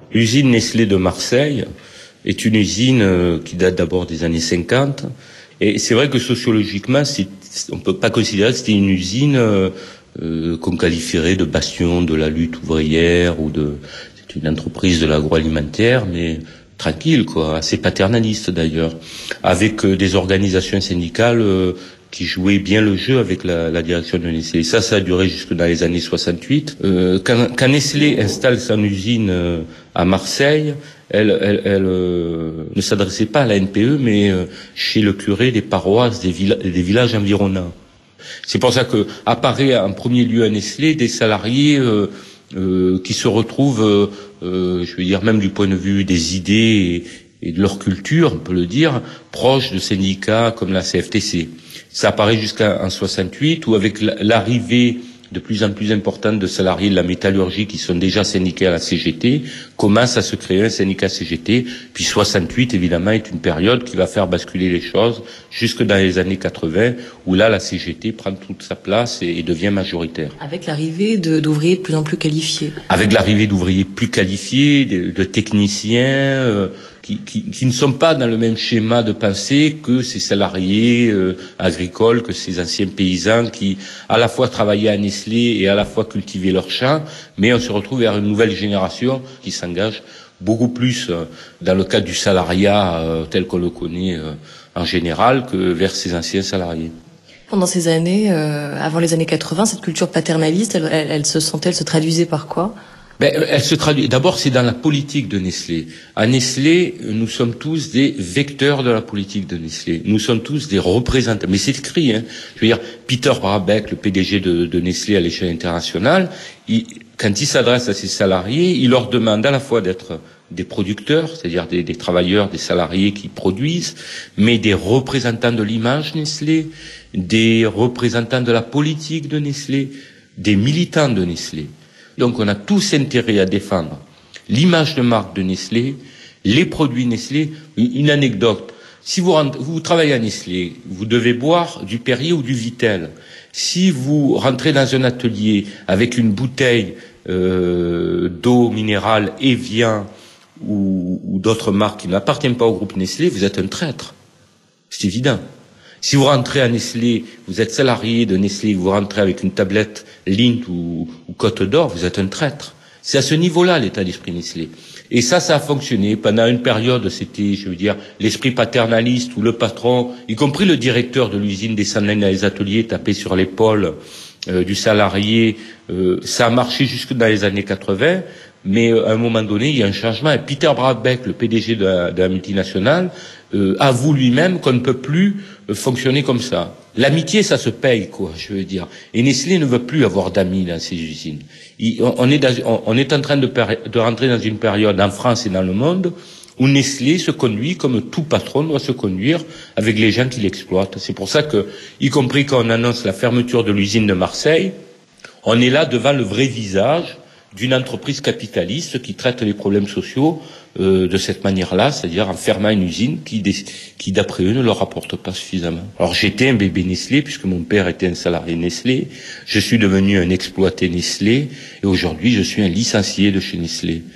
L'usine Nestlé de Marseille est une usine qui date d'abord des années 50. Et c'est vrai que sociologiquement, on peut pas considérer que c'était une usine qu'on qualifierait de bastion de la lutte ouvrière c'est une entreprise de l'agroalimentaire, mais tranquille, quoi, assez paternaliste d'ailleurs, avec des organisations syndicales qui jouaient bien le jeu avec la direction de Nestlé. Et ça a duré jusque dans les années 68. Quand Nestlé installe son usine à Marseille, elle ne s'adressait pas à la NPE, mais chez le curé des paroisses des villages environnants. C'est pour ça que apparaît en premier lieu à Nestlé des salariés qui se retrouvent, je veux dire, même du point de vue des idées et de leur culture, on peut le dire, proches de syndicats comme la CFTC. Ça apparaît jusqu'en 68, où avec l'arrivée de plus en plus importante de salariés de la métallurgie qui sont déjà syndiqués à la CGT, commence à se créer un syndicat CGT. Puis 68, évidemment, est une période qui va faire basculer les choses jusque dans les années 80, où là, la CGT prend toute sa place et devient majoritaire. Avec l'arrivée d'ouvriers de plus en plus qualifiés. Avec l'arrivée d'ouvriers plus qualifiés, de techniciens, qui ne sont pas dans le même schéma de pensée que ces salariés agricoles, que ces anciens paysans qui à la fois travaillaient à Nestlé et à la fois cultivaient leurs champs, mais on se retrouve vers une nouvelle génération qui s'engage beaucoup plus dans le cadre du salariat tel qu'on le connaît en général que vers ces anciens salariés. Pendant ces années, avant les années 80, cette culture paternaliste, elle se traduisait par quoi ? Elle se traduit. D'abord, c'est dans la politique de Nestlé. À Nestlé, nous sommes tous des vecteurs de la politique de Nestlé. Nous sommes tous des représentants. Mais c'est écrit, hein. Je veux dire, Peter Brabeck, le PDG de Nestlé à l'échelle internationale, quand il s'adresse à ses salariés, il leur demande à la fois d'être des producteurs, c'est-à-dire des travailleurs, des salariés qui produisent, mais des représentants de l'image Nestlé, des représentants de la politique de Nestlé, des militants de Nestlé. Donc on a tous intérêt à défendre l'image de marque de Nestlé, les produits Nestlé. Une anecdote, si vous travaillez à Nestlé, vous devez boire du Perrier ou du Vittel. Si vous rentrez dans un atelier avec une bouteille d'eau minérale Evian ou d'autres marques qui n'appartiennent pas au groupe Nestlé, vous êtes un traître. C'est évident. Si vous rentrez à Nestlé, vous êtes salarié de Nestlé, vous rentrez avec une tablette Lindt ou Côte d'Or, vous êtes un traître. C'est à ce niveau-là l'état d'esprit Nestlé. Et ça a fonctionné. Pendant une période, c'était, je veux dire, l'esprit paternaliste où le patron, y compris le directeur de l'usine descendait dans les ateliers, tapait sur l'épaule du salarié. Ça a marché jusque dans les années 80. Mais à un moment donné, il y a un changement. Et Peter Brabeck, le PDG de la multinationale, avoue lui-même qu'on ne peut plus fonctionner comme ça. L'amitié, ça se paye, quoi, je veux dire. Et Nestlé ne veut plus avoir d'amis dans ses usines. On est en train de rentrer dans une période en France et dans le monde où Nestlé se conduit comme tout patron doit se conduire avec les gens qui l'exploitent. C'est pour ça que, y compris quand on annonce la fermeture de l'usine de Marseille, on est là devant le vrai visage d'une entreprise capitaliste qui traite les problèmes sociaux de cette manière-là, c'est-à-dire en fermant une usine qui d'après eux ne leur rapporte pas suffisamment. Alors j'étais un bébé Nestlé puisque mon père était un salarié Nestlé, je suis devenu un exploité Nestlé et aujourd'hui je suis un licencié de chez Nestlé.